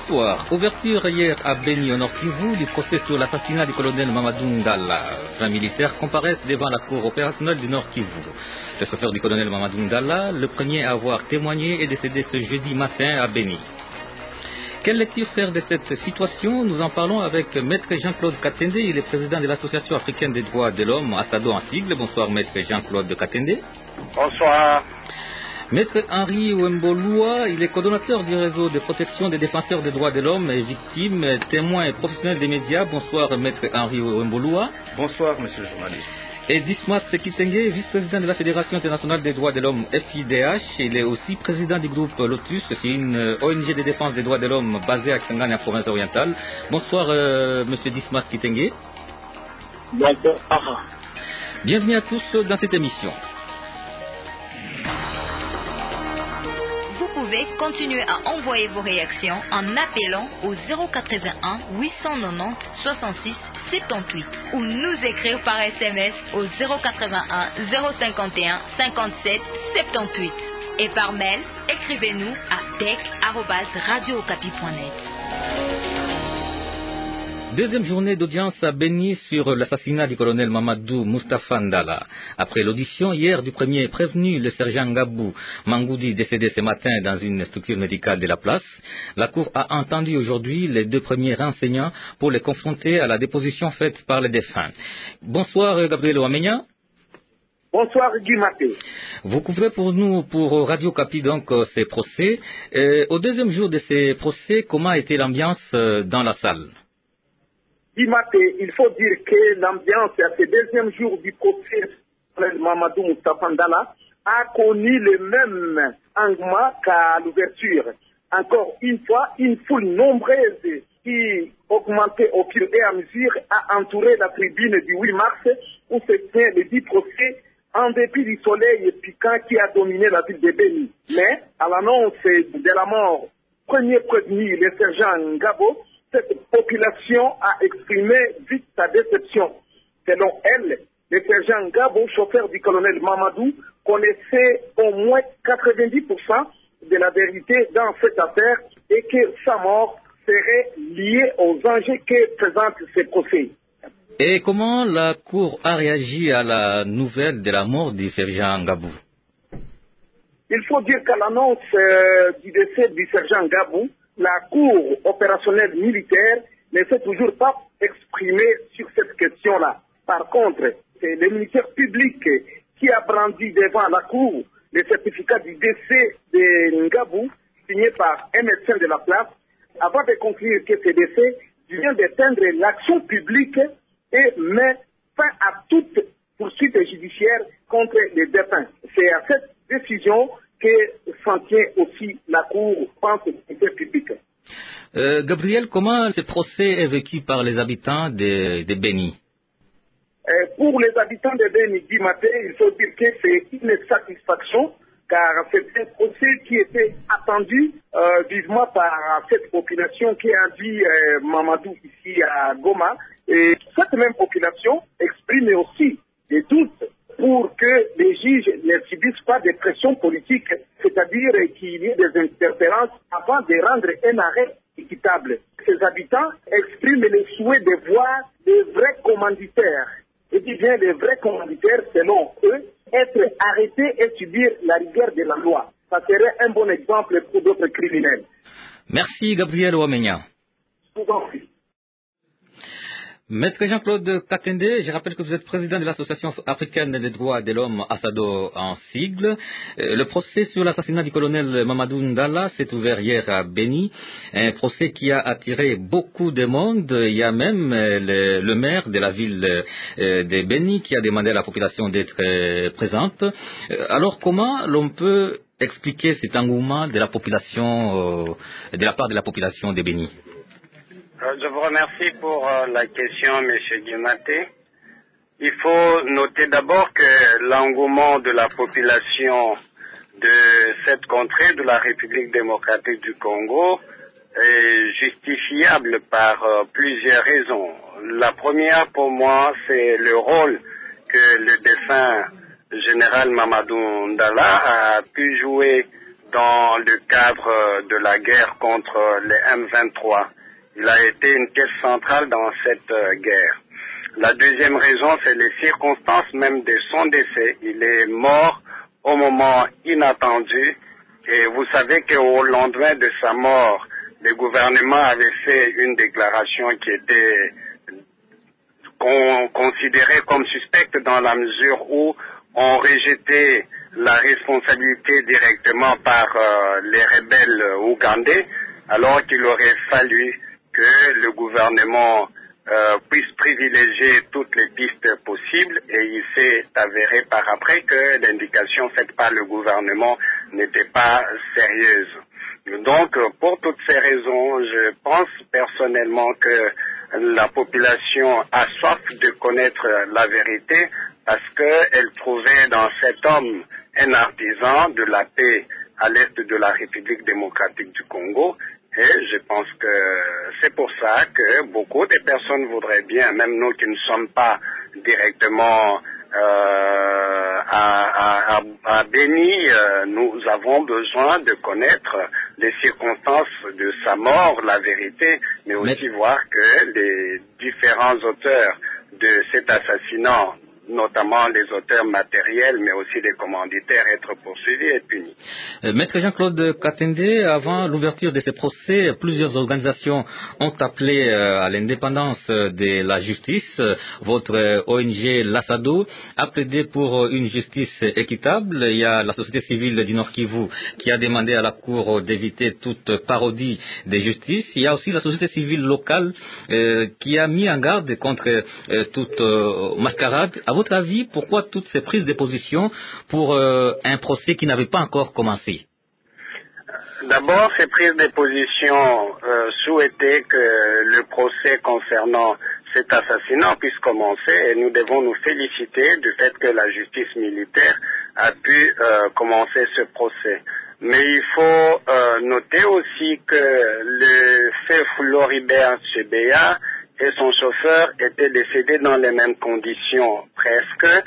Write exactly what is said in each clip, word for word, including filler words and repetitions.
Bonsoir. Ouverture hier à Beni, au Nord Kivu, du procès sur l'assassinat du colonel Mamadou Ndala. vingt militaires comparaissent devant la cour opérationnelle du Nord Kivu. Le chauffeur du colonel Mamadou Ndala, le premier à avoir témoigné, est décédé ce jeudi matin à Beni. Quelle lecture faire de cette situation? Nous en parlons avec Maître Jean-Claude Katende, il est président de l'Association africaine des droits de l'homme, ASADO en sigle. Bonsoir Maître Jean-Claude Katende. Bonsoir. Maître Henri Wemboloua, il est coordonnateur du réseau de protection des défenseurs des droits de l'homme et victimes, témoins et professionnels des médias. Bonsoir Maître Henri Wemboloua. Bonsoir Monsieur le journaliste. Et Dismas Kitenge, vice-président de la Fédération internationale des droits de l'homme F I D H. Il est aussi président du groupe Lotus, c'est une O N G de défense des droits de l'homme basée à Kisangani, en province orientale. Bonsoir euh, Monsieur Dismas Kitenge. Bonsoir. Bienvenue à tous dans cette émission. Vous pouvez continuer à envoyer vos réactions en appelant au zéro quatre-vingt-un huit cent quatre-vingt-dix soixante-six soixante-dix-huit ou nous écrire par S M S au zéro quatre-vingt-un zéro cinquante et un cinquante-sept soixante-dix-huit et par mail, écrivez-nous à tech arobase radio okapi point net. Deuxième journée d'audience à Beni sur l'assassinat du colonel Mamadou Moustapha Ndala. Après l'audition hier du premier prévenu, le sergent Ngabou Mangoudi, décédé ce matin dans une structure médicale de la place, la Cour a entendu aujourd'hui les deux premiers renseignants pour les confronter à la déposition faite par les défunts. Bonsoir Gabriel Ouamenya. Bonsoir Guy Maté. Vous couvrez pour nous, pour Radio Okapi, donc ces procès. Et au deuxième jour de ces procès, comment était l'ambiance dans la salle? Maté, il faut dire que l'ambiance à ce deuxième jour du procès de Mamadou Moustapha Ndala a connu le même engouement qu'à l'ouverture. Encore une fois, une foule nombreuse qui augmentait au fur et à mesure a entouré la tribune du huit mars où se tient le dit procès en dépit du soleil piquant qui a dominé la ville de Beni. Mais à l'annonce de la mort, premier prévenu, le sergent Ngabo, cette population a exprimé vite sa déception. Selon elle, le sergent Ngabo, chauffeur du colonel Mamadou, connaissait au moins quatre-vingt-dix pour cent de la vérité dans cette affaire et que sa mort serait liée aux enjeux que présente ce procès. Et comment la Cour a réagi à la nouvelle de la mort du sergent Ngabou? Il faut dire qu'à l'annonce euh, du décès du sergent Ngabou, la Cour opérationnelle militaire ne s'est toujours pas exprimée sur cette question-là. Par contre, c'est le ministère public qui a brandi devant la Cour le certificat du décès de Ngabou, signé par un médecin de la place, avant de conclure que ce décès vient d'éteindre l'action publique et met fin à toute poursuite judiciaire contre les défunts. C'est à cette décision que s'en tient aussi la Cour, pense le ministère public. Euh, Gabriel, comment ce procès est vécu par les habitants de, de Beni? euh, Pour les habitants de Beni, du matin, il faut dire que c'est une satisfaction, car c'est un procès qui était attendu euh, vivement par cette population qui a dit euh, Mamadou ici à Goma. Et cette même population exprime aussi des doutes pour que les juges ne subissent pas de pression politique, c'est-à-dire qu'il y ait des interférences avant de rendre un arrêt équitable. Ces habitants expriment le souhait de voir des vrais commanditaires, et bien les vrais commanditaires, selon eux, être arrêtés et subir la rigueur de la loi. Ça serait un bon exemple pour d'autres criminels. Merci Gabriel Ouamenya. Je vous en prie. Maître Jean-Claude Katende, je rappelle que vous êtes président de l'Association africaine des droits de l'homme, ASADO en sigle. Le procès sur l'assassinat du colonel Mamadou Ndala s'est ouvert hier à Beni, un procès qui a attiré beaucoup de monde. Il y a même le, le maire de la ville de Beni qui a demandé à la population d'être présente. Alors comment l'on peut expliquer cet engouement de la population, de la part de la population de Beni? Je vous remercie pour la question, M. Guimaté. Il faut noter d'abord que l'engouement de la population de cette contrée de la République démocratique du Congo est justifiable par plusieurs raisons. La première, pour moi, c'est le rôle que le défunt général Mamadou Ndala a pu jouer dans le cadre de la guerre contre les M vingt-trois. Il a été une pièce centrale dans cette guerre. La deuxième raison, c'est les circonstances même de son décès. Il est mort au moment inattendu et vous savez qu'au lendemain de sa mort, le gouvernement avait fait une déclaration qui était con- considérée comme suspecte dans la mesure où on rejetait la responsabilité directement par euh, les rebelles ougandais, alors qu'il aurait fallu que le gouvernement euh, puisse privilégier toutes les pistes possibles, et il s'est avéré par après que l'indication faite par le gouvernement n'était pas sérieuse. Donc, pour toutes ces raisons, je pense personnellement que la population a soif de connaître la vérité parce qu'elle trouvait dans cet homme un artisan de la paix à l'est de la République démocratique du Congo. Et je pense que c'est pour ça que beaucoup de personnes voudraient bien, même nous qui ne sommes pas directement euh, à, à, à Béni, euh, nous avons besoin de connaître les circonstances de sa mort, la vérité, mais aussi mais... voir que les différents auteurs de cet assassinat, notamment les auteurs matériels, mais aussi les commanditaires, être poursuivis et punis. Euh, Maître Jean-Claude Katende, avant l'ouverture de ces procès, plusieurs organisations ont appelé euh, à l'indépendance de la justice. Votre euh, O N G, l'Assado, a plaidé pour une justice équitable. Il y a la société civile du Nord Kivu qui a demandé à la Cour d'éviter toute parodie de justice. Il y a aussi la société civile locale euh, qui a mis en garde contre euh, toute euh, mascarade. À votre avis, pourquoi toutes ces prises de position pour euh, un procès qui n'avait pas encore commencé? D'abord, ces prises de position euh, souhaitaient que le procès concernant cet assassinat puisse commencer et nous devons nous féliciter du fait que la justice militaire a pu euh, commencer ce procès. Mais il faut euh, noter aussi que le fait Floribert Chebeya et son chauffeur étaient décédés dans les mêmes conditions presque.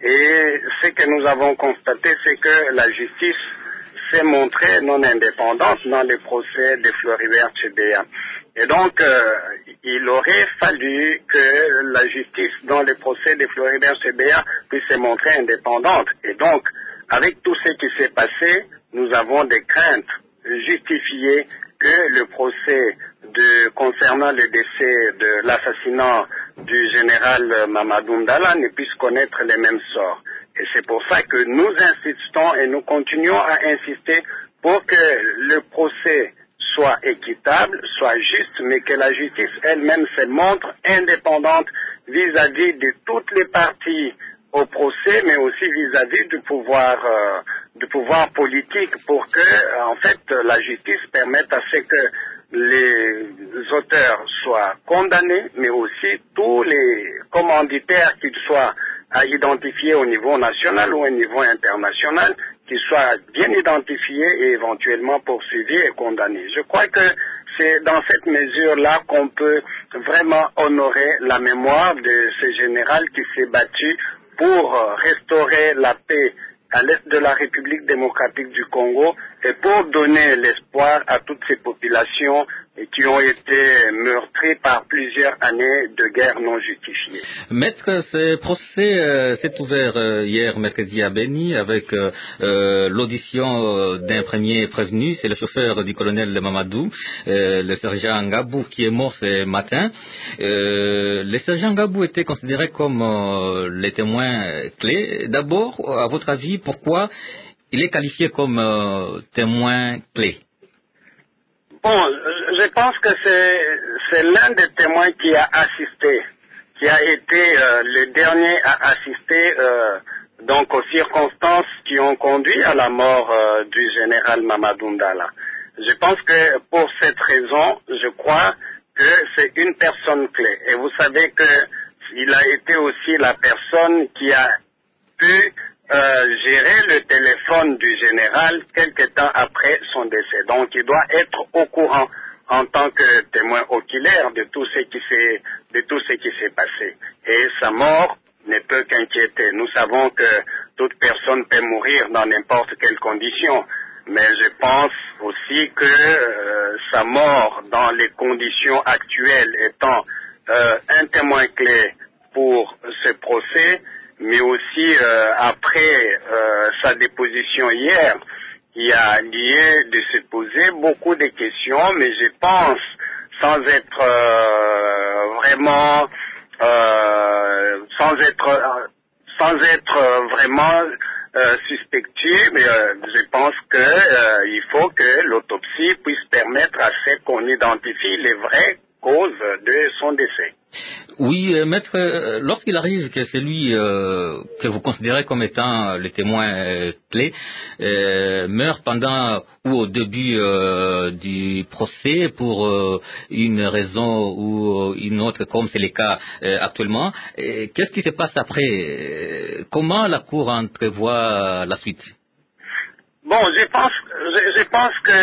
Et ce que nous avons constaté, c'est que la justice s'est montrée non indépendante dans le procès de Floribert Chebeya. Et donc, euh, il aurait fallu que la justice dans le procès de Floribert Chebeya puisse se montrer indépendante. Et donc, avec tout ce qui s'est passé, nous avons des craintes justifiées que le procès de, concernant le décès de l'assassinat du général Mamadou Ndala ne puisse connaître les mêmes sorts. Et c'est pour ça que nous insistons et nous continuons à insister pour que le procès soit équitable, soit juste, mais que la justice elle-même se montre indépendante vis-à-vis de toutes les parties au procès, mais aussi vis-à-vis du pouvoir, euh, du pouvoir politique, pour que, en fait, la justice permette à ce que les auteurs soient condamnés, mais aussi tous les commanditaires, qu'ils soient à identifier au niveau national ou au niveau international, qu'ils soient bien identifiés et éventuellement poursuivis et condamnés. Je crois que c'est dans cette mesure-là qu'on peut vraiment honorer la mémoire de ce général qui s'est battu pour restaurer la paix à l'est de la République démocratique du Congo et pour donner l'espoir à toutes ces populations qui ont été meurtries par plusieurs années de guerre non justifiée. Maître, ce procès euh, s'est ouvert euh, hier mercredi à Béni avec euh, euh, l'audition euh, d'un premier prévenu, c'est le chauffeur du colonel Mamadou, euh, le sergent Ngabou, qui est mort ce matin. Euh, le sergent Ngabou était considéré comme euh, les témoins clés. D'abord, à votre avis, pourquoi il est qualifié comme euh, témoin clé? Bon, je pense que c'est, c'est l'un des témoins qui a assisté, qui a été euh, le dernier à assister euh, donc aux circonstances qui ont conduit à la mort euh, du général Mamadou Ndala. Je pense que pour cette raison, je crois que c'est une personne clé. Et vous savez que il a été aussi la personne qui a pu Euh, gérer le téléphone du général quelque temps après son décès. Donc il doit être au courant en tant que témoin oculaire de tout ce qui s'est de tout ce qui s'est passé. Et sa mort ne peut qu'inquiéter. Nous savons que toute personne peut mourir dans n'importe quelle condition. mais je pense aussi que euh, sa mort dans les conditions actuelles étant euh, un témoin clé pour ce procès, mais aussi euh, après euh, sa déposition hier, il y a lieu de se poser beaucoup de questions, mais je pense, sans être euh, vraiment, euh, sans être, euh, sans être vraiment euh, suspectueux, mais euh, je pense que euh, il faut que l'autopsie puisse permettre à ce qu'on identifie les vraies causes de son décès. Oui, euh, maître, euh, lorsqu'il arrive que celui euh, que vous considérez comme étant le témoin euh, clé euh, meurt pendant ou au début euh, du procès pour euh, une raison ou une autre, comme c'est le cas euh, actuellement, euh, qu'est-ce qui se passe après? Comment la Cour entrevoit la suite? Bon, je pense, je, je pense que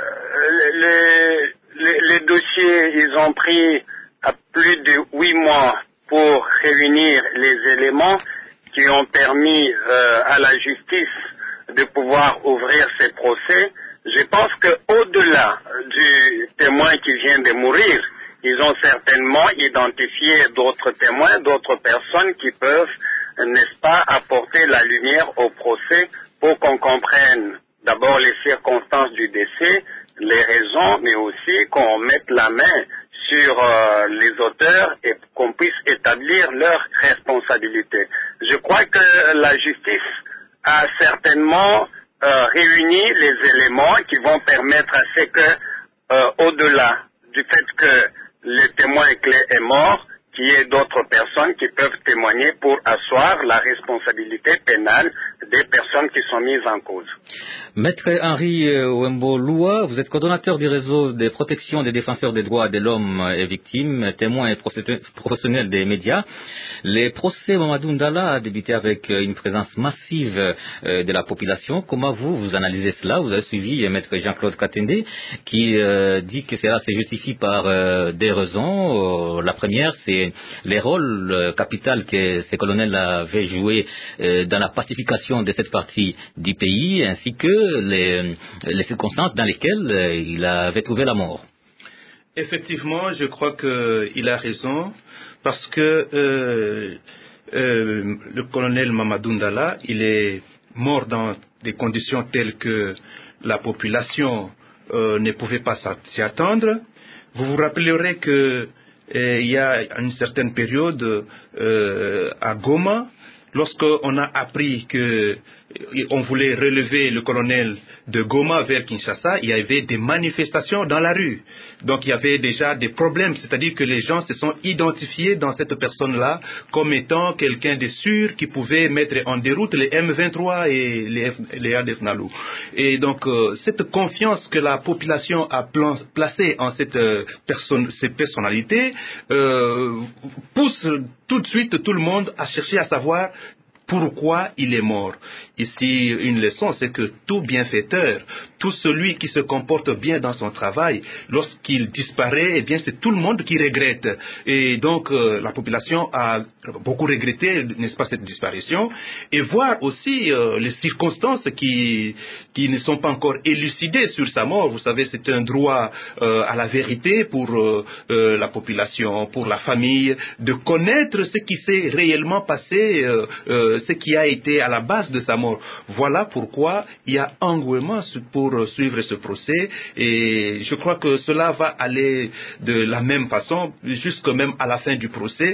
les, les, les dossiers, ils ont pris à plus de huit mois pour réunir les éléments qui ont permis euh, à la justice de pouvoir ouvrir ces procès. Je pense qu'au-delà du témoin qui vient de mourir, ils ont certainement identifié d'autres témoins, d'autres personnes qui peuvent, n'est-ce pas, apporter la lumière au procès pour qu'on comprenne d'abord les circonstances du décès, les raisons, mais aussi qu'on mette la main sur euh, les auteurs et qu'on puisse établir leurs responsabilités. Je crois que la justice a certainement euh, réuni les éléments qui vont permettre à ce que, euh, au-delà du fait que le témoin clé est mort, qu'il y ait d'autres personnes qui peuvent témoigner pour asseoir la responsabilité pénale des personnes qui sont mises en cause. Maître Henri Wembo-Loua, vous êtes coordonnateur du réseau de protection des défenseurs des droits de l'homme et victimes, témoins et professionnels des médias. Le procès Mamadou Ndala a débuté avec une présence massive de la population. Comment vous, vous analysez cela? Vous avez suivi Maître Jean-Claude Katende qui euh, dit que cela se justifie par euh, des raisons. Euh, la première, c'est les rôles euh, capitaux que ces colonels avaient joués euh, dans la pacification de cette partie du pays, ainsi que les, les circonstances dans lesquelles euh, il avait trouvé la mort. Effectivement, je crois qu'il a raison, parce que euh, euh, le colonel Mamadou Ndala, il est mort dans des conditions telles que la population euh, ne pouvait pas s'y attendre. Vous vous rappellerez que euh, il y a une certaine période euh, à Goma, lorsqu'on a appris que on voulait relever le colonel de Goma vers Kinshasa, il y avait des manifestations dans la rue. Donc il y avait déjà des problèmes, c'est-à-dire que les gens se sont identifiés dans cette personne-là comme étant quelqu'un de sûr qui pouvait mettre en déroute les M vingt-trois et les, les A D F Nalu. Et donc euh, cette confiance que la population a plan, placée en cette euh, personne, ces personnalités euh, pousse tout de suite tout le monde à chercher à savoir pourquoi il est mort. Ici, une leçon, c'est que tout bienfaiteur, tout celui qui se comporte bien dans son travail, lorsqu'il disparaît, eh bien, c'est tout le monde qui regrette. Et donc, euh, la population a beaucoup regretté, n'est-ce pas, cette disparition, et voir aussi euh, les circonstances qui, qui ne sont pas encore élucidées sur sa mort. Vous savez, c'est un droit euh, à la vérité pour euh, euh, la population, pour la famille, de connaître ce qui s'est réellement passé, euh, euh, ce qui a été à la base de sa mort. Voilà pourquoi il y a engouement pour suivre ce procès, et je crois que cela va aller de la même façon jusqu'à même à la fin du procès.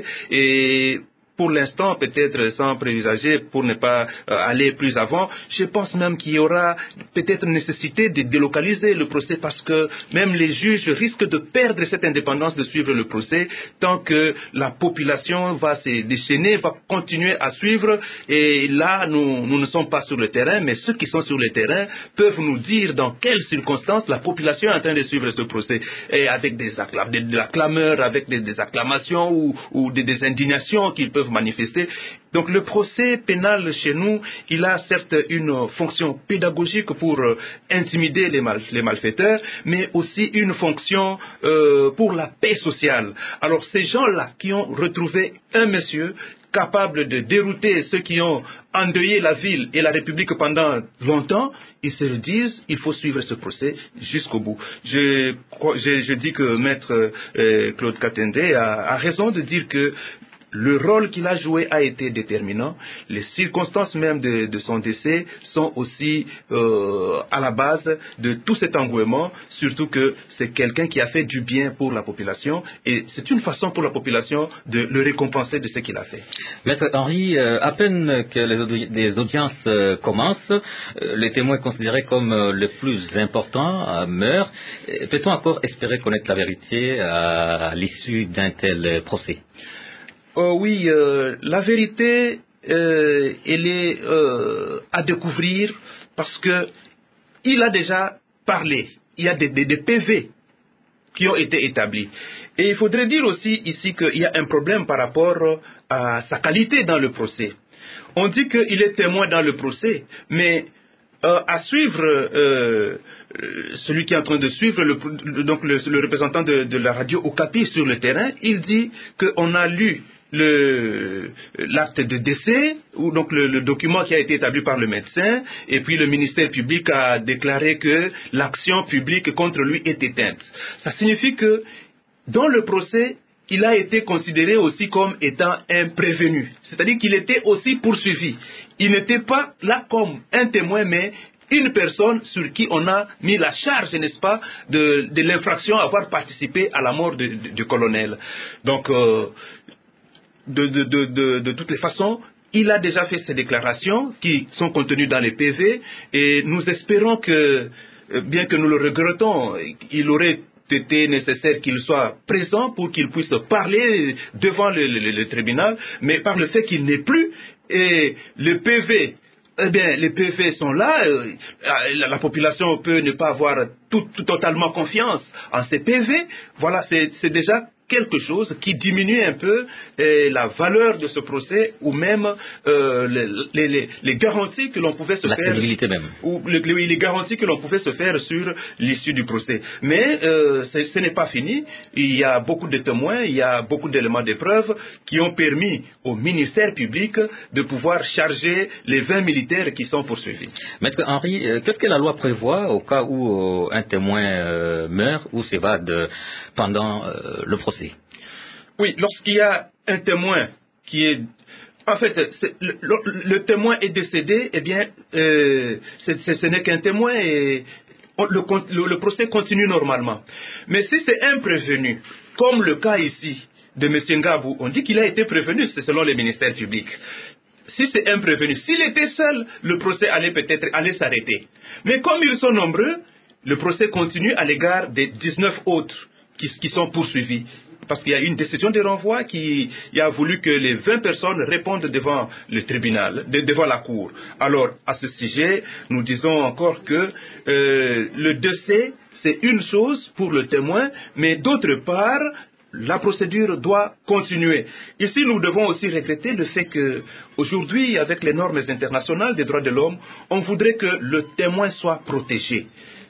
Et pour l'instant, peut-être sans présager, pour ne pas euh, aller plus avant, je pense même qu'il y aura peut-être nécessité de délocaliser le procès, parce que même les juges risquent de perdre cette indépendance de suivre le procès tant que la population va se déchaîner, va continuer à suivre. Et là, nous, nous ne sommes pas sur le terrain, mais ceux qui sont sur le terrain peuvent nous dire dans quelles circonstances la population est en train de suivre ce procès, et avec des acclam- de, de la clameur, avec des, des acclamations ou, ou des, des indignations qu'ils peuvent peuvent manifester. Donc le procès pénal chez nous, il a certes une fonction pédagogique pour euh, intimider les, mal, les malfaiteurs, mais aussi une fonction euh, pour la paix sociale. Alors ces gens-là qui ont retrouvé un monsieur capable de dérouter ceux qui ont endeuillé la ville et la République pendant longtemps, ils se le disent, il faut suivre ce procès jusqu'au bout. Je, je, je dis que Maître euh, Claude Katende a, a raison de dire que le rôle qu'il a joué a été déterminant. Les circonstances même de, de son décès sont aussi euh, à la base de tout cet engouement, surtout que c'est quelqu'un qui a fait du bien pour la population et c'est une façon pour la population de le récompenser de ce qu'il a fait. Maître Henri, euh, à peine que les, audi les audiences euh, commencent, euh, les témoins considérés comme euh, les plus importants euh, meurent. Peut-on encore espérer connaître la vérité à, à l'issue d'un tel euh, procès? Oh oui, euh, la vérité, euh, elle est euh, à découvrir parce que il a déjà parlé. Il y a des, des, des P V qui ont été établis. Et il faudrait dire aussi ici qu'il y a un problème par rapport à sa qualité dans le procès. On dit qu'il est témoin dans le procès, mais euh, à suivre euh, celui qui est en train de suivre, le, donc le, le représentant de, de la radio Okapi sur le terrain, il dit qu'on a lu le l'acte de décès, ou donc le, le document qui a été établi par le médecin, et puis le ministère public a déclaré que l'action publique contre lui est éteinte. Ça signifie que dans le procès, il a été considéré aussi comme étant un prévenu, c'est-à-dire qu'il était aussi poursuivi. Il n'était pas là comme un témoin, mais une personne sur qui on a mis la charge, n'est-ce pas, de, de l'infraction à avoir participé à la mort de, de, du colonel. Donc, euh, De, de, de, de, de toutes les façons, il a déjà fait ces déclarations qui sont contenues dans les P V et nous espérons que, bien que nous le regrettons, il aurait été nécessaire qu'il soit présent pour qu'il puisse parler devant le, le, le tribunal, mais par le fait qu'il n'est plus, et le P V, eh bien, les P V sont là, euh, la, la population peut ne pas avoir tout, tout, totalement confiance en ces P V, voilà, c'est déjà quelque chose qui diminue un peu eh, la valeur de ce procès ou même euh, les, les, les garanties que l'on pouvait se la faire même. ou les, les garanties que l'on pouvait se faire sur l'issue du procès. Mais euh, ce n'est pas fini. Il y a beaucoup de témoins, il y a beaucoup d'éléments de preuve qui ont permis au ministère public de pouvoir charger les vingt militaires qui sont poursuivis. Maître Henri, euh, qu'est-ce que la loi prévoit au cas où euh, un témoin euh, meurt ou s'évade euh, pendant euh, le procès? Oui, lorsqu'il y a un témoin qui est... En fait, est, le, le, le témoin est décédé, eh bien, euh, c'est, c'est, ce n'est qu'un témoin et on, le, le, le procès continue normalement. Mais si c'est un prévenu, comme le cas ici de M. Ngabou, on dit qu'il a été prévenu, c'est selon les ministères publics. Si c'est un prévenu, s'il était seul, le procès allait peut-être aller s'arrêter. Mais comme ils sont nombreux, le procès continue à l'égard des dix-neuf autres qui, qui sont poursuivis. Parce qu'il y a une décision de renvoi qui il a voulu que les vingt personnes répondent devant le tribunal, de, devant la cour. Alors, à ce sujet, nous disons encore que euh, le décès, c'est une chose pour le témoin, mais d'autre part, la procédure doit continuer. Ici, nous devons aussi regretter le fait que, aujourd'hui, avec les normes internationales des droits de l'homme, on voudrait que le témoin soit protégé.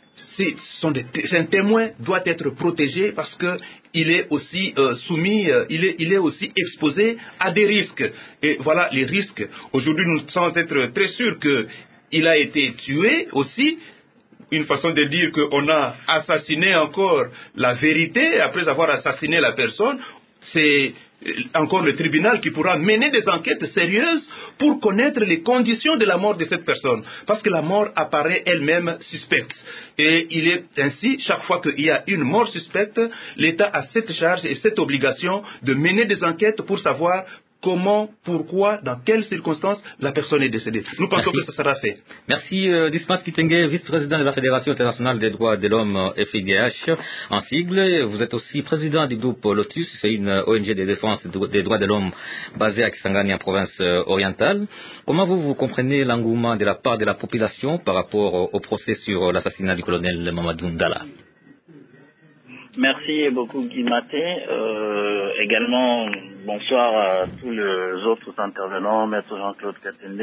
Des, un témoin doit être protégé parce que il est aussi euh, soumis, euh, il, est, il est aussi exposé à des risques. Et voilà les risques. Aujourd'hui, nous sommes être très sûrs qu'il a été tué aussi. Une façon de dire qu'on a assassiné encore la vérité après avoir assassiné la personne, c'est encore le tribunal qui pourra mener des enquêtes sérieuses pour connaître les conditions de la mort de cette personne. Parce que la mort apparaît elle-même suspecte. Et il est ainsi, chaque fois qu'il y a une mort suspecte, l'État a cette charge et cette obligation de mener des enquêtes pour savoir comment, pourquoi, dans quelles circonstances la personne est décédée. Nous pensons Merci. que ça sera fait. Merci euh, Dismas Kitenge, vice-président de la Fédération internationale des droits de l'homme F I D H en sigle. Vous êtes aussi président du groupe Lotus, c'est une O N G de défense des droits de l'homme basée à Kisangani en province orientale. Comment vous, vous comprenez l'engouement de la part de la population par rapport au, au procès sur l'assassinat du colonel Mamadou Ndala? Merci beaucoup Guy Maté. Euh, également, bonsoir à tous les autres intervenants, Maître Jean-Claude Katende,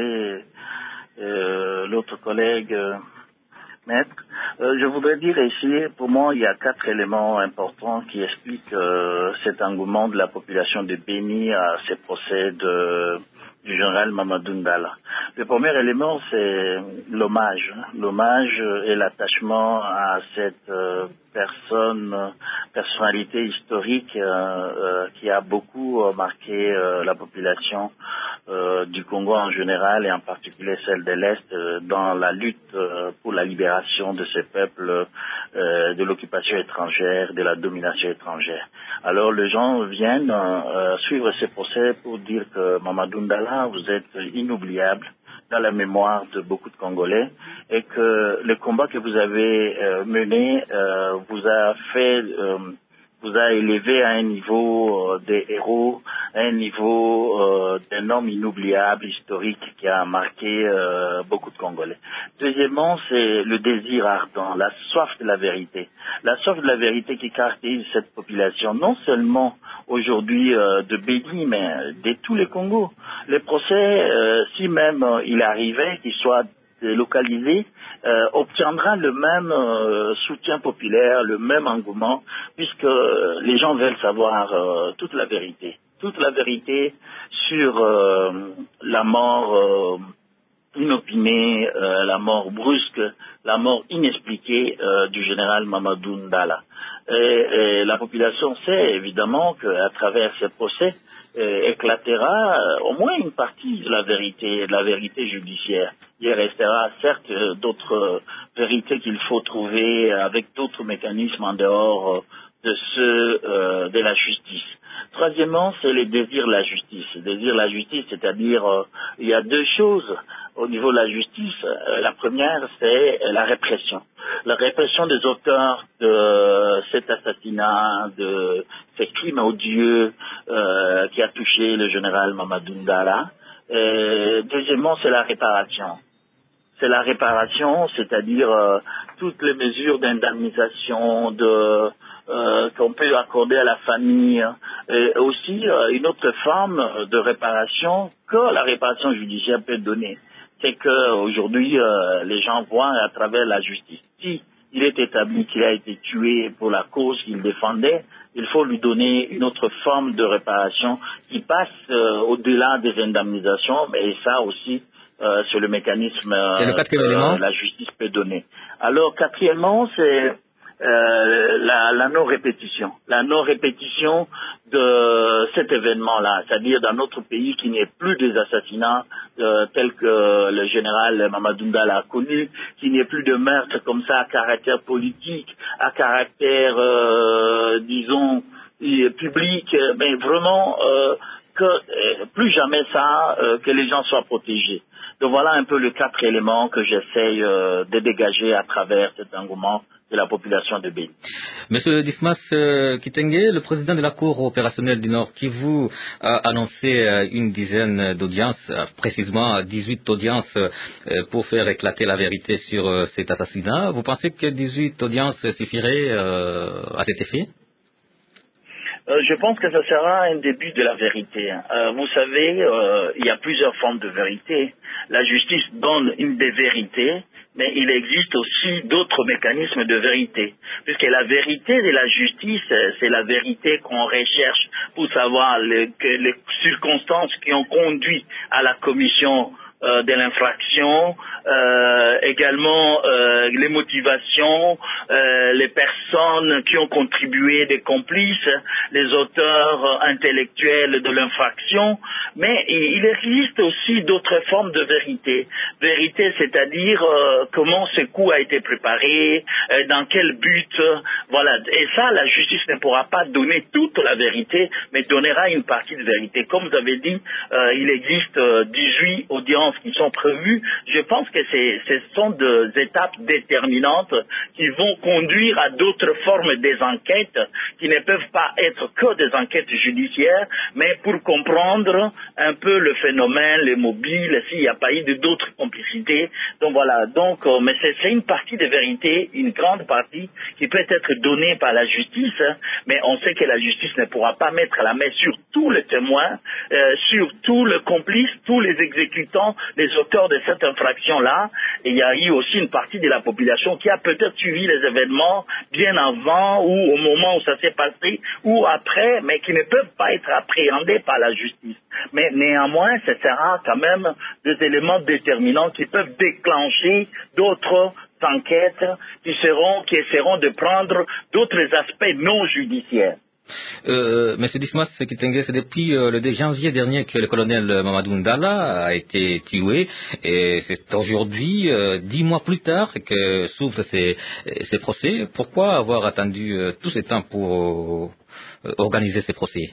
euh, l'autre collègue, euh, Maître. Euh, je voudrais dire ici, pour moi, il y a quatre éléments importants qui expliquent euh, cet engouement de la population de Béni à ces procès de, du général Mamadou Ndala. Le premier élément, c'est l'hommage. L'hommage et l'attachement à cette euh, personne, personnalité historique euh, euh, qui a beaucoup euh, marqué euh, la population euh, du Congo en général et en particulier celle de l'Est euh, dans la lutte euh, pour la libération de ces peuples euh, de l'occupation étrangère, de la domination étrangère. Alors les gens viennent euh, suivre ces procès pour dire que Mamadou Ndala, vous êtes inoubliable dans la mémoire de beaucoup de Congolais et que le combat que vous avez euh, mené euh, vous a fait, euh, vous a élevé à un niveau euh, des héros, à un niveau euh, d'un homme inoubliable, historique, qui a marqué euh, beaucoup de Congolais. Deuxièmement, c'est le désir ardent, la soif de la vérité. La soif de la vérité qui caractérise cette population, non seulement aujourd'hui euh, de Béni, mais de tous les Congos. Les procès, euh, si même euh, il arrivait qu'ils soient localisé, euh, obtiendra le même euh, soutien populaire, le même engouement, puisque les gens veulent savoir euh, toute la vérité. Toute la vérité sur euh, la mort euh, inopinée, euh, la mort brusque, la mort inexpliquée euh, du général Mamadou Ndala. Et, et la population sait évidemment qu'à travers ces procès, Euh, éclatera euh, au moins une partie de la vérité, de la vérité judiciaire. Il restera certes euh, d'autres euh, vérités qu'il faut trouver avec d'autres mécanismes en dehors euh, de ceux euh, de la justice. Troisièmement, c'est le désir de la justice. Le désir de la justice, c'est-à-dire euh, il y a deux choses au niveau de la justice. Euh, la première, c'est la répression. La répression des auteurs de cet assassinat, de ces crimes odieux euh, qui a touché le général Mamadou Ndala. Et deuxièmement, c'est la réparation. C'est la réparation, c'est-à-dire euh, toutes les mesures d'indemnisation, de euh, qu'on peut accorder à la famille, et aussi euh, une autre forme de réparation que la réparation judiciaire peut donner. C'est qu'aujourd'hui, euh, les gens voient à travers la justice. Si il est établi qu'il a été tué pour la cause qu'il défendait, il faut lui donner une autre forme de réparation qui passe euh, au-delà des indemnisations, mais ça aussi, euh, c'est le mécanisme euh, que la justice peut donner. Alors, quatrièmement, c'est euh, la, la non-répétition. La non-répétition de cet événement-là, c'est-à-dire dans notre pays qu'il n'y ait plus des assassinats euh, tels que le général Mamadou Ndala a connu, qu'il n'y ait plus de meurtres comme ça à caractère politique, à caractère, euh, disons, public, mais vraiment euh, que euh, plus jamais ça, euh, que les gens soient protégés. Donc voilà un peu les quatre éléments que j'essaye euh, de dégager à travers cet engouement de la population de Béni. Monsieur Dismas euh, Kitenge, le président de la Cour opérationnelle du Nord Kivu a annoncé euh, une dizaine d'audiences, euh, précisément dix-huit audiences euh, pour faire éclater la vérité sur euh, cet assassinat. Vous pensez que dix-huit audiences suffiraient euh, à cet effet? Euh, je pense que ça sera un début de la vérité. Euh, vous savez, euh, il y a plusieurs formes de vérité. La justice donne une des vérités, mais il existe aussi d'autres mécanismes de vérité. Puisque la vérité de la justice, c'est la vérité qu'on recherche pour savoir les, que les circonstances qui ont conduit à la commission euh, de l'infraction, euh, également euh, les motivations, euh, les personnes qui ont contribué, des complices, les auteurs euh, intellectuels de l'infraction, mais il existe aussi d'autres formes de vérité. Vérité, c'est-à-dire euh, comment ce coup a été préparé, euh, dans quel but, euh, voilà. Et ça, la justice ne pourra pas donner toute la vérité, mais donnera une partie de vérité. Comme vous avez dit, euh, il existe euh, dix-huit audiences audiences qui sont prévues, je pense que c'est, ce sont des étapes déterminantes qui vont conduire à d'autres formes des enquêtes qui ne peuvent pas être que des enquêtes judiciaires, mais pour comprendre un peu le phénomène, les mobiles, s'il n'y a pas eu de d'autres complicités. Donc voilà, donc, euh, mais c'est, c'est une partie de vérité, une grande partie qui peut être donnée par la justice, hein, mais on sait que la justice ne pourra pas mettre la main sur tous les témoins, euh, sur tous les complices, tous les exécutants, les auteurs de cette infraction-là. Et il y a eu aussi une partie de la population qui a peut-être suivi les événements bien avant ou au moment où ça s'est passé ou après, mais qui ne peuvent pas être appréhendés par la justice. Mais néanmoins, ce sera quand même des éléments déterminants qui peuvent déclencher d'autres enquêtes qui seront, qui essaieront de prendre d'autres aspects non judiciaires. Euh, Monsieur Dismas Kitenge, c'est depuis euh, le deux janvier dernier que le colonel Mamadou Ndala a été tué et c'est aujourd'hui, euh, dix mois plus tard, que s'ouvrent ces, ces procès. Pourquoi avoir attendu euh, tout ce temps pour euh, organiser ces procès?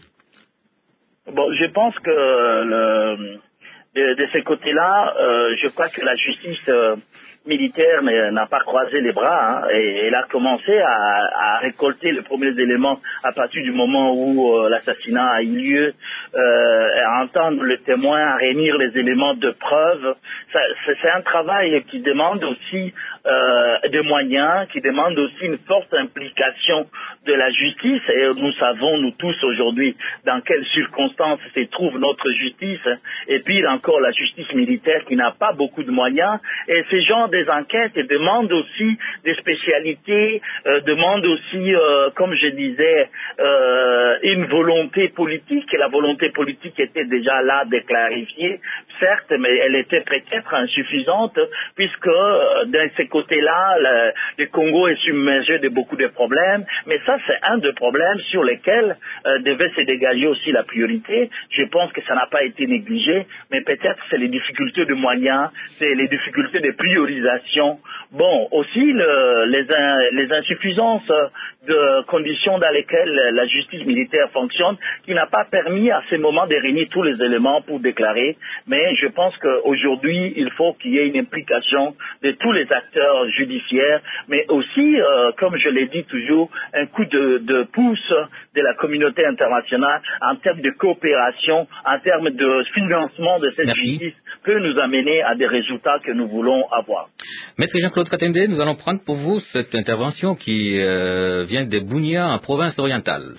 Bon, je pense que le, de, de ce côté-là, euh, je crois que la justice euh, militaire n'a pas croisé les bras, hein, et elle a commencé à, à récolter les premiers éléments à partir du moment où euh, l'assassinat a eu lieu, euh, à entendre le témoin, à réunir les éléments de preuve. Ça, c'est, c'est un travail qui demande aussi euh, des moyens, qui demande aussi une forte implication de la justice, et nous savons, nous tous aujourd'hui, dans quelles circonstances se trouve notre justice, et puis encore la justice militaire qui n'a pas beaucoup de moyens, et ces gens des enquêtes demandent aussi des spécialités, euh, demandent aussi, euh, comme je disais, euh, une volonté politique, et la volonté politique était déjà là de clarifier, certes, mais elle était peut-être insuffisante, puisque euh, dans ces côtés-là, le, le Congo est submergé de beaucoup de problèmes, mais ça c'est un des problèmes sur lesquels euh, devait se dégager aussi la priorité. Je pense que ça n'a pas été négligé, mais peut-être c'est les difficultés de moyens, c'est les difficultés de priorisation. Bon, aussi le, les, les insuffisances de conditions dans lesquelles la justice militaire fonctionne, qui n'a pas permis à ces moments de réunir tous les éléments pour déclarer, mais je pense qu'aujourd'hui, il faut qu'il y ait une implication de tous les acteurs judiciaires, mais aussi, euh, comme je l'ai dit toujours, un coup de, de pouce de la communauté internationale en termes de coopération, en termes de financement de cette Merci. justice peut nous amener à des résultats que nous voulons avoir. Maître Jean-Claude Katende, nous allons prendre pour vous cette intervention qui euh, vient de Bunia, en province orientale.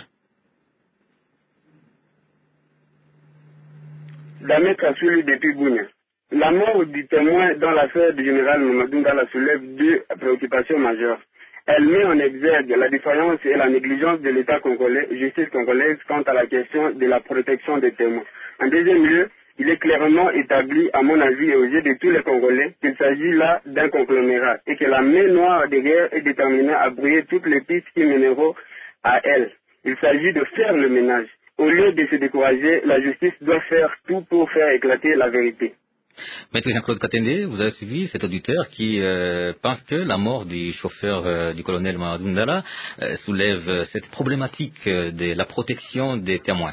Damé Kassouli depuis Bunia. La mort du témoin dans l'affaire du général Mamadou Ndala soulève deux préoccupations majeures. Elle met en exergue la défaillance et la négligence de l'État congolais, justice congolaise, quant à la question de la protection des témoins. En deuxième lieu, il est clairement établi, à mon avis et aux yeux de tous les Congolais, qu'il s'agit là d'un conglomérat et que la main noire des guerres est déterminée à brouiller toutes les pistes qui mèneront à elle. Il s'agit de faire le ménage. Au lieu de se décourager, la justice doit faire tout pour faire éclater la vérité. Maître Jean-Claude Katende, vous avez suivi cet auditeur qui euh, pense que la mort du chauffeur euh, du colonel Mamadou Ndala euh, soulève cette problématique de la protection des témoins.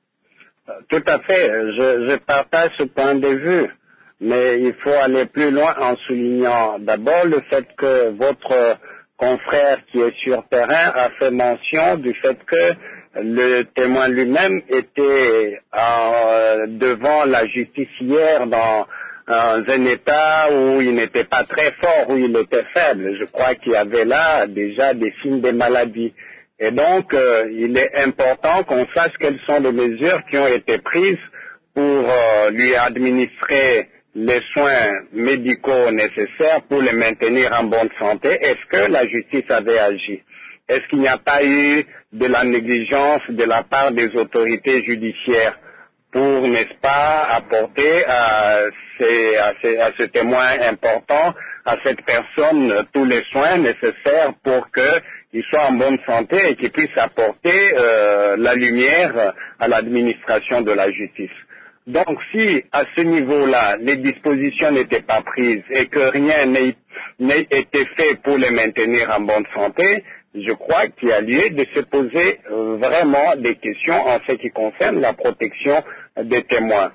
Tout à fait, je, je partage ce point de vue, mais il faut aller plus loin en soulignant d'abord le fait que votre confrère qui est sur terrain a fait mention du fait que le témoin lui-même était euh, devant la justice hier dans euh, un état où il n'était pas très fort, où il était faible. Je crois qu'il y avait là déjà des signes de maladie. Et donc, euh, il est important qu'on sache quelles sont les mesures qui ont été prises pour euh, lui administrer les soins médicaux nécessaires pour le maintenir en bonne santé. Est-ce que la justice avait agi? Est-ce qu'il n'y a pas eu de la négligence de la part des autorités judiciaires pour, n'est-ce pas, apporter à, ces, à, ces, à ce témoin important, à cette personne, tous les soins nécessaires pour qu'il soit en bonne santé et qu'il puisse apporter euh, la lumière à l'administration de la justice. Donc si à ce niveau-là, les dispositions n'étaient pas prises et que rien n'ait été fait pour les maintenir en bonne santé, je crois qu'il y a lieu de se poser euh, vraiment des questions en ce qui concerne la protection des témoins.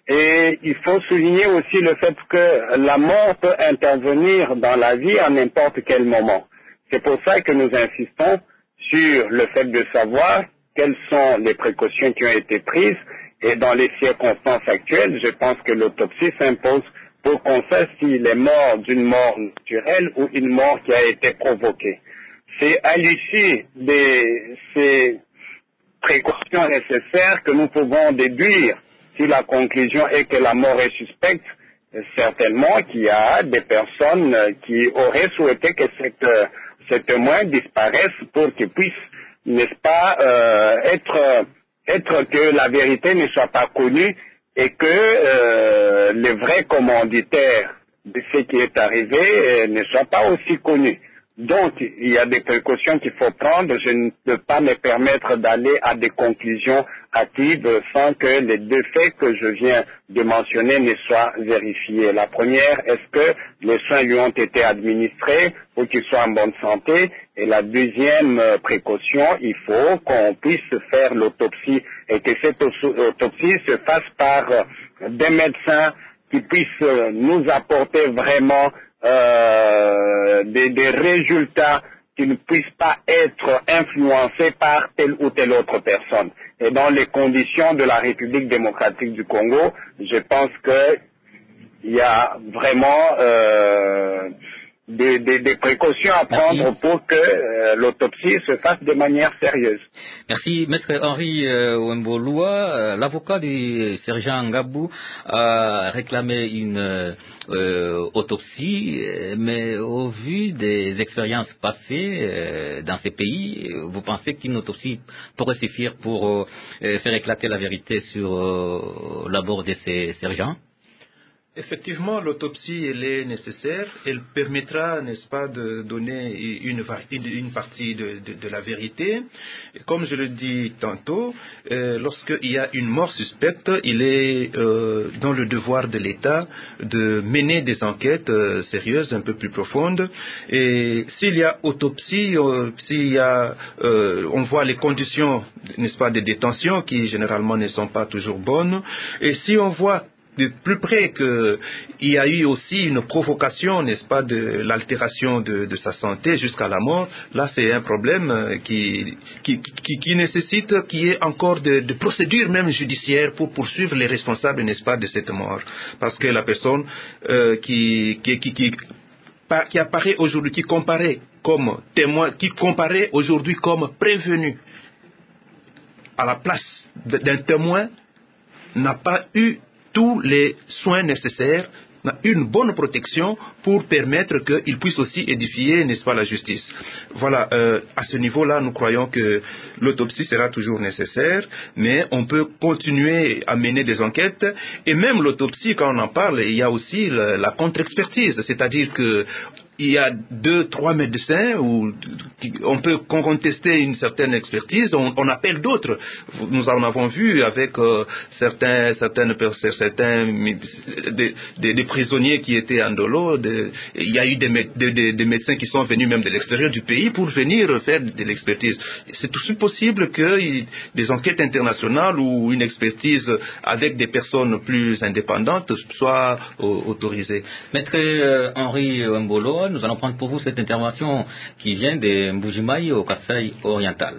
Et il faut souligner aussi le fait que la mort peut intervenir dans la vie à n'importe quel moment. C'est pour ça que nous insistons sur le fait de savoir quelles sont les précautions qui ont été prises. Et dans les circonstances actuelles, je pense que l'autopsie s'impose pour qu'on sache s'il est mort d'une mort naturelle ou une mort qui a été provoquée. C'est à l'issue de ces précautions nécessaires que nous pouvons déduire si la conclusion est que la mort est suspecte, certainement qu'il y a des personnes qui auraient souhaité que cette, ce témoin disparaisse pour qu'il puisse, n'est-ce pas, euh, être, être que la vérité ne soit pas connue et que euh, les vrais commanditaires de ce qui est arrivé euh, ne soient pas aussi connus. Donc, il y a des précautions qu'il faut prendre. Je ne peux pas me permettre d'aller à des conclusions hâtives sans que les deux faits que je viens de mentionner ne soient vérifiés. La première, est-ce que les soins lui ont été administrés pour qu'il soit en bonne santé? Et la deuxième précaution, il faut qu'on puisse faire l'autopsie et que cette autopsie se fasse par des médecins qui puissent nous apporter vraiment Euh, des, des résultats qui ne puissent pas être influencés par telle ou telle autre personne. Et dans les conditions de la République démocratique du Congo, je pense qu'il y a vraiment euh, des, des, des précautions à prendre Merci. Pour que euh, l'autopsie se fasse de manière sérieuse. Merci. Maître Henri euh, Wemboloua, euh, l'avocat du sergent Ngabou a réclamé une euh, autopsie, mais au vu des expériences passées euh, dans ces pays, vous pensez qu'une autopsie pourrait suffire pour euh, faire éclater la vérité sur euh, la mort de ces sergents? Effectivement, l'autopsie, elle est nécessaire. Elle permettra, n'est-ce pas, de donner une, une, une partie de, de, de la vérité. Et comme je le dis tantôt, euh, lorsqu'il y a une mort suspecte, il est euh, dans le devoir de l'État de mener des enquêtes euh, sérieuses, un peu plus profondes. Et s'il y a autopsie, euh, s'il y a, euh, on voit les conditions, n'est-ce pas, de détention qui généralement ne sont pas toujours bonnes. Et si on voit de plus près qu'il y a eu aussi une provocation, n'est-ce pas, de l'altération de, de sa santé jusqu'à la mort, là c'est un problème qui, qui, qui, qui nécessite qu'il y ait encore de, de procédures même judiciaires pour poursuivre les responsables, n'est-ce pas, de cette mort. Parce que la personne euh, qui, qui, qui, qui, qui apparaît aujourd'hui, qui comparaît comme témoin, qui comparaît aujourd'hui comme prévenu à la place d'un témoin, n'a pas eu tous les soins nécessaires, une bonne protection pour permettre qu'il puisse aussi édifier, n'est-ce pas, la justice. Voilà, euh, à ce niveau-là, nous croyons que l'autopsie sera toujours nécessaire, mais on peut continuer à mener des enquêtes, et même l'autopsie, quand on en parle, il y a aussi la, la contre-expertise, c'est-à-dire que il y a deux, trois médecins où on peut contester une certaine expertise, on, on appelle d'autres. Nous en avons vu avec euh, certains, certaines, certains des, des, des prisonniers qui étaient en dolo. De, il y a eu des, des, des, des médecins qui sont venus même de l'extérieur du pays pour venir faire de l'expertise. C'est tout de suite possible que des enquêtes internationales ou une expertise avec des personnes plus indépendantes soient autorisées. Maître euh, Henri Wemboloua, nous allons prendre pour vous cette intervention qui vient de Mbujimayi au Kasaï oriental.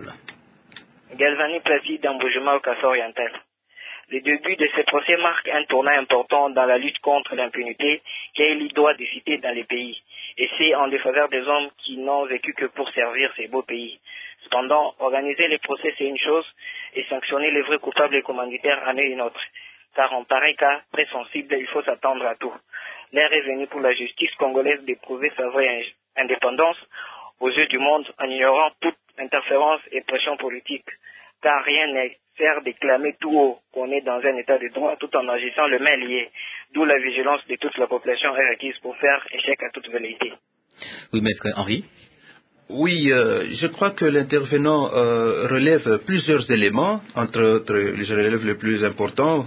Galvani Placide d'Mbujimayi au Kasaï oriental. Le début de ce procès marque un tournant important dans la lutte contre l'impunité qui est l'idole des cités dans les pays. Et c'est en défaveur des hommes qui n'ont vécu que pour servir ces beaux pays. Cependant, organiser les procès c'est une chose et sanctionner les vrais coupables et commanditaires en est une autre. Car en pareil cas, très sensible, il faut s'attendre à tout. L'heure est venue pour la justice congolaise d'éprouver sa vraie indépendance aux yeux du monde en ignorant toute interférence et pression politique. Car rien n'est faire déclamer tout haut qu'on est dans un état de droit tout en agissant le main lié. D'où la vigilance de toute la population est requise pour faire échec à toute velléité. Oui, maître Henri. Oui, euh, je crois que l'intervenant euh, relève plusieurs éléments, entre autres, je relève le plus important.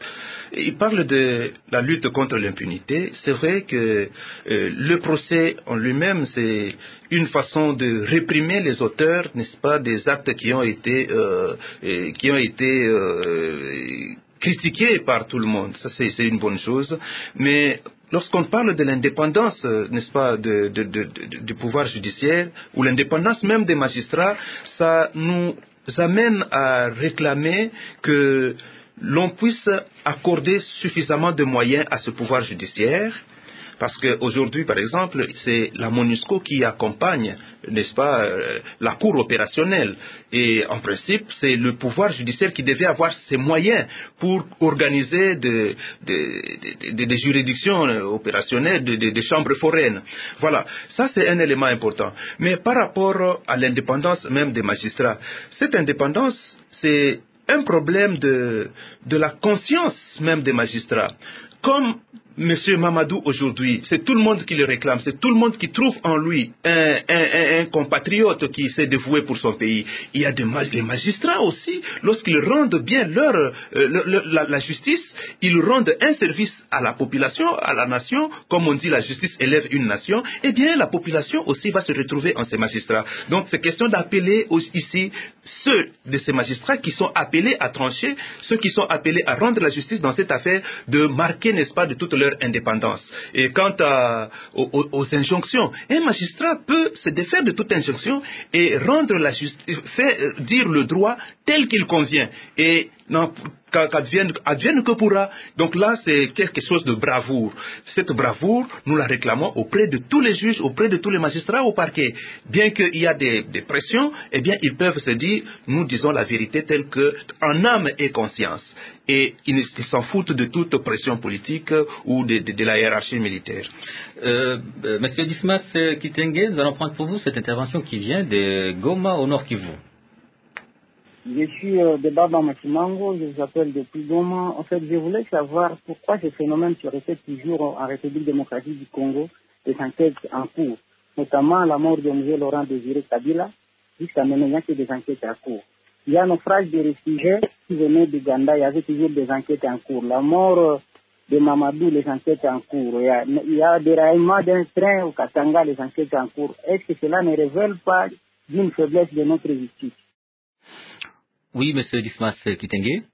Il parle de la lutte contre l'impunité. C'est vrai que euh, le procès en lui-même, c'est une façon de réprimer les auteurs, n'est-ce pas, des actes qui ont été, euh, qui ont été euh, critiqué par tout le monde. Ça, c'est, c'est une bonne chose. Mais lorsqu'on parle de l'indépendance, euh, n'est-ce pas, de, de, de, de, du pouvoir judiciaire, ou l'indépendance même des magistrats, ça nous amène à réclamer que l'on puisse accorder suffisamment de moyens à ce pouvoir judiciaire. Parce qu'aujourd'hui, par exemple, c'est la MONUSCO qui accompagne, n'est-ce pas, euh, la cour opérationnelle. Et en principe, c'est le pouvoir judiciaire qui devait avoir ses moyens pour organiser des de, de, de, de juridictions opérationnelles, des de, de chambres foraines. Voilà, ça c'est un élément important. Mais par rapport à l'indépendance même des magistrats, cette indépendance, c'est un problème de, de la conscience même des magistrats. Comme M. Mamadou aujourd'hui, c'est tout le monde qui le réclame, c'est tout le monde qui trouve en lui un, un, un compatriote qui s'est dévoué pour son pays. Il y a des mag- les magistrats aussi, lorsqu'ils rendent bien leur, euh, le, le, la, la justice, ils rendent un service à la population, à la nation, comme on dit la justice élève une nation, eh bien la population aussi va se retrouver en ces magistrats. Donc c'est question d'appeler ici ceux de ces magistrats qui sont appelés à trancher, ceux qui sont appelés à rendre la justice dans cette affaire, de marquer, n'est-ce pas, de toute leur indépendance. Et quant à, aux, aux injonctions, un magistrat peut se défaire de toute injonction et rendre la justice, faire dire le droit tel qu'il convient. Et non, qu'advienne, advienne que pourra. Donc là, c'est quelque chose de bravoure. Cette bravoure, nous la réclamons auprès de tous les juges, auprès de tous les magistrats au parquet. Bien qu'il y a des, des pressions, eh bien, ils peuvent se dire, nous disons la vérité telle que, en âme et conscience. Et ils, ils s'en foutent de toute pression politique ou de, de, de la hiérarchie militaire. Euh, euh, Monsieur Dismas Kitenge, nous allons prendre pour vous cette intervention qui vient de Goma au Nord Kivu. Je suis euh, de Baba Matimango, je vous appelle depuis Goma. En fait, je voulais savoir pourquoi ce phénomène se répète toujours en République démocratique du Congo, des enquêtes en cours, notamment la mort de M. Laurent Désiré Kabila, jusqu'à maintenant, il n'y a que des enquêtes en cours. Il y a un naufrage de réfugiés qui venaient d'Uganda, il y avait toujours des enquêtes en cours. La mort de Mamadou, les enquêtes en cours. Il y a, il y a des déraillements d'un train au Katanga, les enquêtes en cours. Est-ce que cela ne révèle pas d'une faiblesse de notre justice? Oui, Monsieur Dismas Kitenge.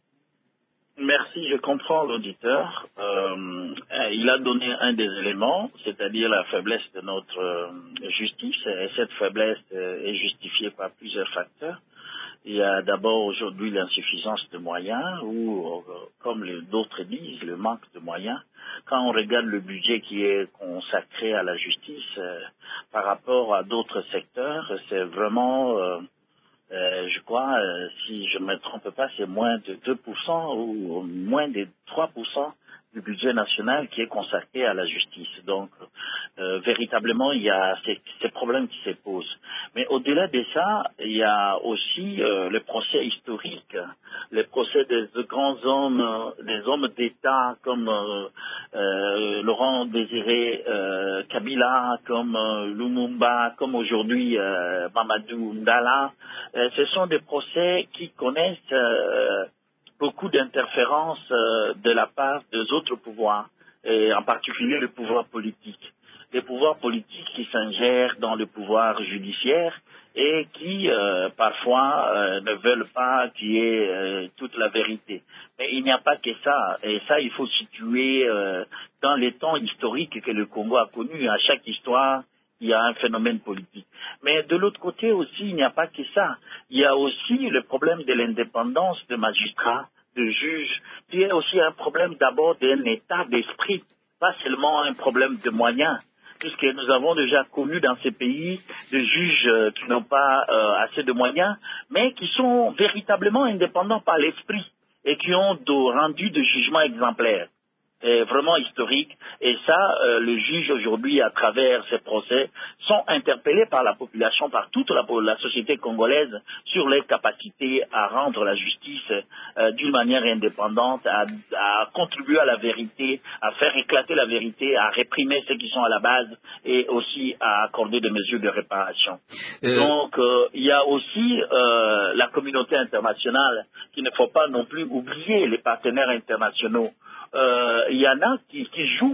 Merci, je comprends l'auditeur. Euh, il a donné un des éléments, c'est-à-dire la faiblesse de notre euh, justice. Et cette faiblesse euh, est justifiée par plusieurs facteurs. Il y a d'abord aujourd'hui l'insuffisance de moyens ou, euh, comme les, d'autres disent, le manque de moyens. Quand on regarde le budget qui est consacré à la justice euh, par rapport à d'autres secteurs, c'est vraiment... Euh, Euh, je crois, euh, si je ne me trompe pas, c'est moins de deux pour cent ou moins de trois pour cent du budget national qui est consacré à la justice. Donc, euh, véritablement, il y a ces, ces problèmes qui se posent. Mais au-delà de ça, il y a aussi euh, le procès historique, les procès des de grands hommes, des hommes d'État comme euh, euh, Laurent Désiré euh, Kabila, comme euh, Lumumba, comme aujourd'hui euh, Mamadou Ndala. Euh, ce sont des procès qui connaissent euh, beaucoup d'interférences euh, de la part des autres pouvoirs, et en particulier le pouvoir politique. Les pouvoirs politiques qui s'ingèrent dans le pouvoir judiciaire et qui, euh, parfois, euh, ne veulent pas qu'il y ait euh, toute la vérité. Mais il n'y a pas que ça. Et ça, il faut situer euh, dans les temps historiques que le Congo a connus. À chaque histoire, il y a un phénomène politique. Mais de l'autre côté aussi, il n'y a pas que ça. Il y a aussi le problème de l'indépendance des magistrats, de juges, qui est aussi un problème d'abord d'un état d'esprit, pas seulement un problème de moyens, puisque nous avons déjà connu dans ces pays des juges euh, qui n'ont pas euh, assez de moyens, mais qui sont véritablement indépendants par l'esprit et qui ont de, rendu de jugements exemplaires. Est vraiment historique, et ça, euh, les juges aujourd'hui, à travers ces procès, sont interpellés par la population, par toute la, la société congolaise, sur les capacités à rendre la justice euh, d'une manière indépendante, à, à contribuer à la vérité, à faire éclater la vérité, à réprimer ceux qui sont à la base, et aussi à accorder des mesures de réparation. Euh... Donc, euh, il y a aussi euh, la communauté internationale, qu'il ne faut pas non plus oublier, les partenaires internationaux. Il euh, y en a qui, qui jouent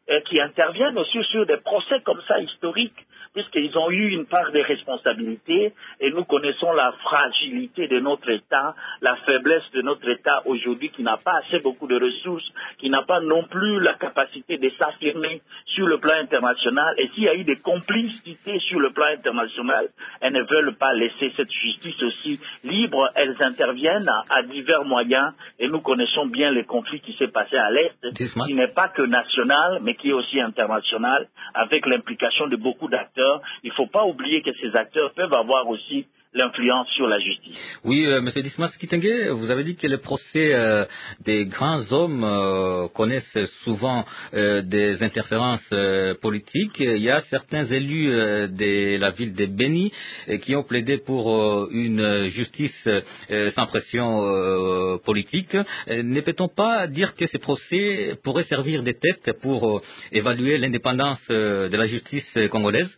euh, qui interviennent aussi sur des procès comme ça historiques, puisqu'ils ont eu une part de responsabilité et nous connaissons la fragilité de notre État, la faiblesse de notre État aujourd'hui qui n'a pas assez beaucoup de ressources, qui n'a pas non plus la capacité de s'affirmer sur le plan international. Et s'il y a eu des complicités sur le plan international, elles ne veulent pas laisser cette justice aussi libre. Elles interviennent à, à divers moyens et nous connaissons bien les conflits qui s'est passé à l'Est, qui n'est pas que national, mais qui est aussi international, avec l'implication de beaucoup d'acteurs. Il ne faut pas oublier que ces acteurs peuvent avoir aussi l'influence sur la justice. Oui, euh, M. Dismas Kitenge, vous avez dit que les procès euh, des grands hommes euh, connaissent souvent euh, des interférences euh, politiques. Il y a certains élus euh, de la ville de Beni euh, qui ont plaidé pour euh, une justice euh, sans pression euh, politique. Euh, ne peut-on pas dire que ces procès pourraient servir de test pour euh, évaluer l'indépendance euh, de la justice congolaise?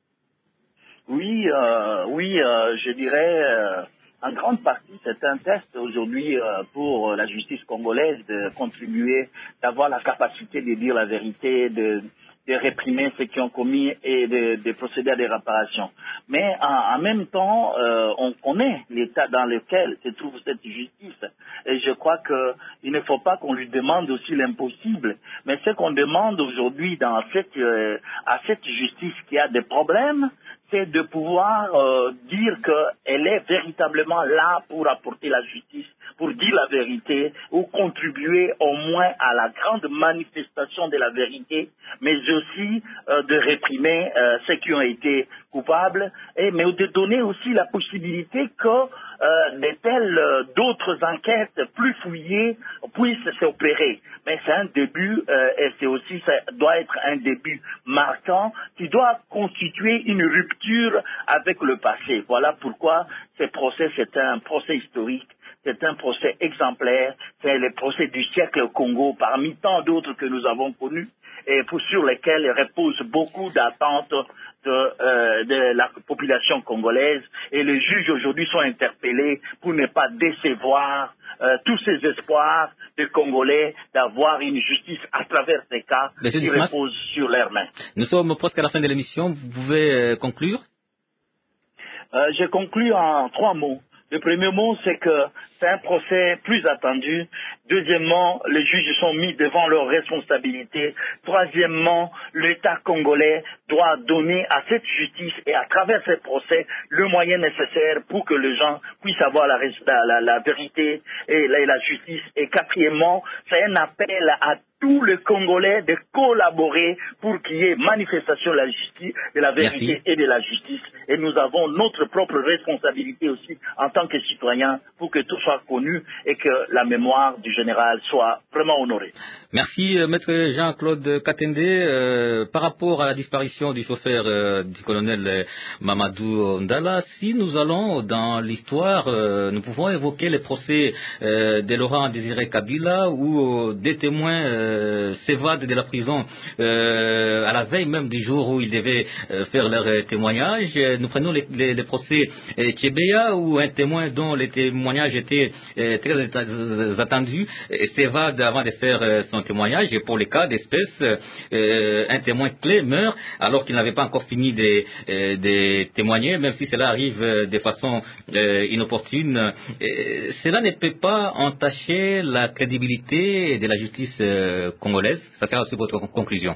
Oui, euh, oui, euh, je dirais, euh, en grande partie, c'est un test aujourd'hui euh, pour la justice congolaise de contribuer, d'avoir la capacité de dire la vérité, de, de réprimer ceux qui ont commis et de, de procéder à des réparations. Mais en, en même temps, euh, on connaît l'état dans lequel se trouve cette justice. Et je crois qu'il ne faut pas qu'on lui demande aussi l'impossible. Mais ce qu'on demande aujourd'hui dans cette, euh, à cette justice qui a des problèmes, c'est de pouvoir euh, dire qu'elle est véritablement là pour apporter la justice, pour dire la vérité, ou contribuer au moins à la grande manifestation de la vérité, mais aussi euh, de réprimer euh, ceux qui ont été coupables, et, mais de donner aussi la possibilité que euh, de telles euh, d'autres enquêtes plus fouillées puissent s'opérer. Mais c'est un début, euh, et c'est aussi, ça doit être un début marquant qui doit constituer une rupture avec le passé. Voilà pourquoi ce procès, c'est un procès historique. C'est un procès exemplaire, c'est le procès du siècle au Congo, parmi tant d'autres que nous avons connus, et pour, sur lesquels reposent beaucoup d'attentes de, euh, de la population congolaise. Et les juges aujourd'hui sont interpellés pour ne pas décevoir euh, tous ces espoirs des Congolais d'avoir une justice à travers ces cas Monsieur qui Dismas, reposent sur leurs mains. nous sommes presque à la fin de l'émission. Vous pouvez euh, conclure? Euh, je conclus en trois mots. Le premier mot, c'est que c'est un procès plus attendu. Deuxièmement, les juges sont mis devant leurs responsabilités. Troisièmement, l'État congolais doit donner à cette justice et à travers ces procès le moyen nécessaire pour que les gens puissent avoir la, la, la vérité et la, la justice. Et quatrièmement, c'est un appel à tous les Congolais de collaborer pour qu'il y ait manifestation de la justice, de la vérité Merci. et de la justice. Et nous avons notre propre responsabilité aussi en tant que citoyens pour que tout soit connu et que la mémoire du général soit vraiment honorée. Merci, euh, maître Jean-Claude Katende. Euh, par rapport à la disparition du chauffeur euh, du colonel euh, Mamadou Ndala, si nous allons dans l'histoire, euh, nous pouvons évoquer les procès euh, de Laurent Désiré Kabila où euh, des témoins euh, s'évadent de la prison euh, à la veille même du jour où ils devaient euh, faire leur euh, témoignage. Nous prenons les, les, les procès euh, Tchébéa où un témoin dont les témoignages étaient euh, très attendus euh, s'évade avant de faire euh, son témoignage. Et pour les cas d'espèce, euh, un témoin clé meurt alors qu'il n'avait pas encore fini de, euh, de témoigner, même si cela arrive euh, de façon euh, inopportune. Euh, cela ne peut pas entacher la crédibilité de la justice euh, congolaise. Ça sera aussi votre conclusion.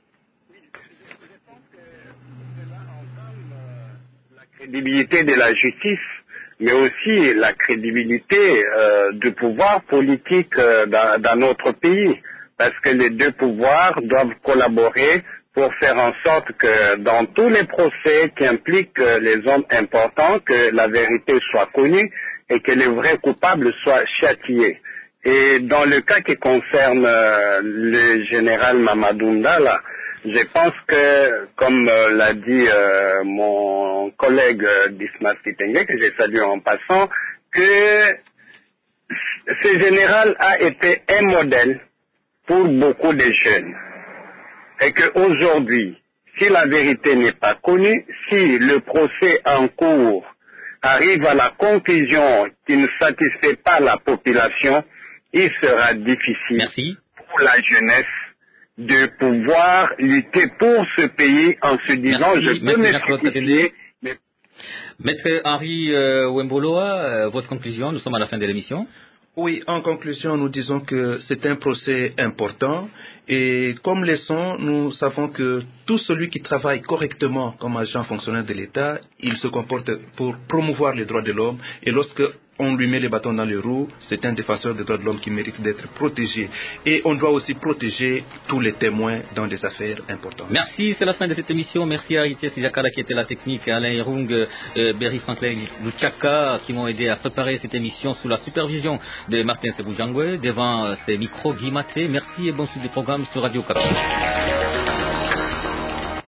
La crédibilité de la justice, mais aussi la crédibilité euh, du pouvoir politique euh, dans, dans notre pays, parce que les deux pouvoirs doivent collaborer pour faire en sorte que dans tous les procès qui impliquent euh, les hommes importants, que la vérité soit connue et que les vrais coupables soient châtiés. Et dans le cas qui concerne euh, le général Mamadou Ndala, je pense que, comme euh, l'a dit euh, mon collègue euh, Dismas Kitenge, que j'ai salué en passant, que ce général a été un modèle pour beaucoup de jeunes. Et qu'aujourd'hui, si la vérité n'est pas connue, si le procès en cours arrive à la conclusion qui ne satisfait pas la population, il sera difficile Merci. pour la jeunesse de pouvoir lutter pour ce pays en se disant Merci, je peux me sacrifier. Mais... Maître Henri euh, Wemboloa, euh, votre conclusion, nous sommes à la fin de l'émission. Oui, en conclusion, nous disons que c'est un procès important et comme leçon, nous savons que tout celui qui travaille correctement comme agent fonctionnaire de l'État, il se comporte pour promouvoir les droits de l'homme et lorsque on lui met les bâtons dans les roues, c'est un défenseur des droits de l'homme qui mérite d'être protégé. Et on doit aussi protéger tous les témoins dans des affaires importantes. Merci, c'est la fin de cette émission. Merci à Itier Sijakala qui était la technique, Alain Irung, euh, Berry Franklin Luchaka qui m'ont aidé à préparer cette émission sous la supervision de Martin Seboujangwe. Devant euh, ces micros Guy Maté. Merci et bon suite du programme sur Radio Capi.